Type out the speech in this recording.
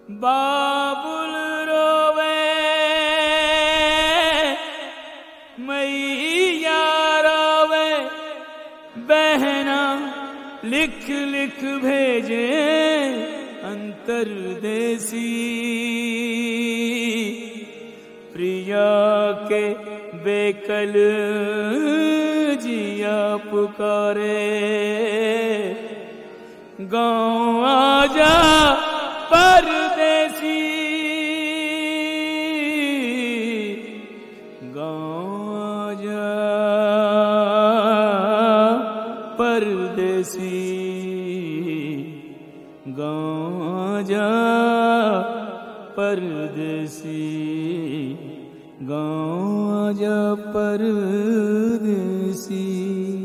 बाबुल रोवे मैया रोवे, बहना लिख लिख भेजे अंतरदेसी। प्रिया के बेकल जिया पुकारे, गाँव आजा परदेसी, गाँव आजा परदेसी, गाँव आजा परदेसी, गाँव आजा परदेसी।